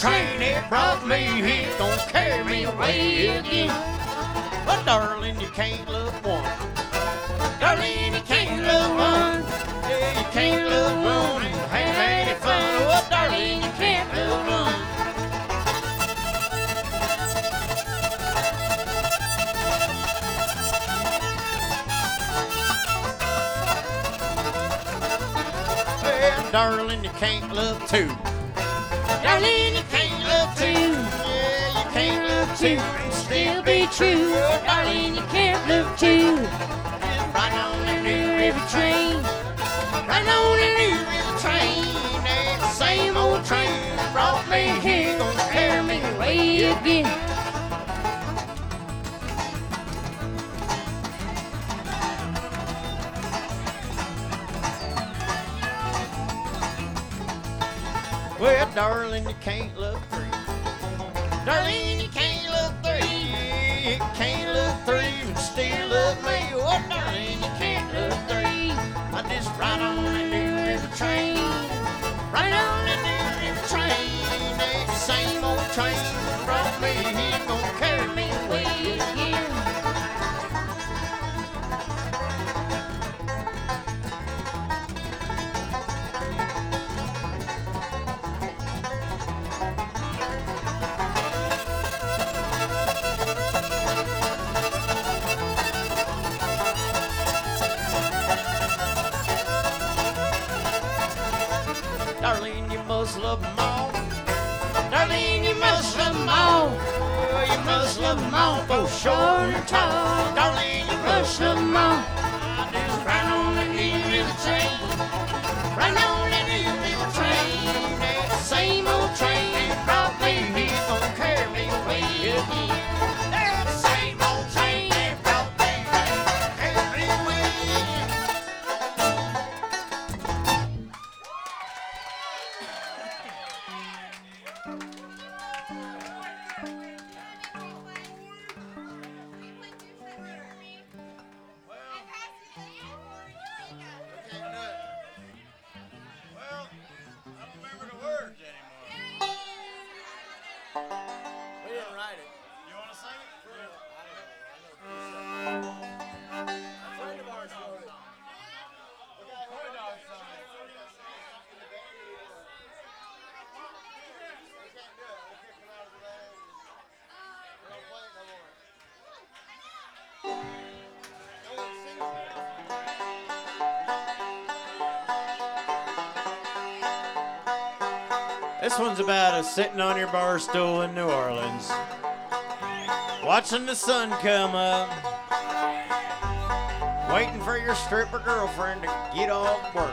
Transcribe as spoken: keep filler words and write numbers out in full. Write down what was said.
train that brought me here gonna carry me away again. But darling, you can't love one. Darling, you can't love one. Yeah, you can't love one and have any fun. Oh, darling, you can't love one. Well, darling, you can't love two. Darling, you can't love two. Yeah, you can't love two and still be true. Oh, darling, you can't love two. Right on the New River train. Right on the New River train. That same old train that brought me here gonna carry me away again. Well, darling, you can't love three. Darling, you can't love three. You can't love three and still love me. Oh, darling, you can't love three. I just ride on the New River train. Right on the New River train. That same old train that brought me here gonna carry me away again. Darling, you must love them all. Darling, you must love them all. Oh, you must love them all, both short and tall. Darling, you must love them all. I just ride on the New River train. Right on the New River train. That same old train that brought me here gonna carry me away again. That same old train that brought me here gonna carry me away again. Well, I don't remember the words anymore. We didn't write it. You want to sing it? A friend of ours wrote it. This one's about us sitting on your bar stool in New Orleans, watching the sun come up, waiting for your stripper girlfriend to get off work.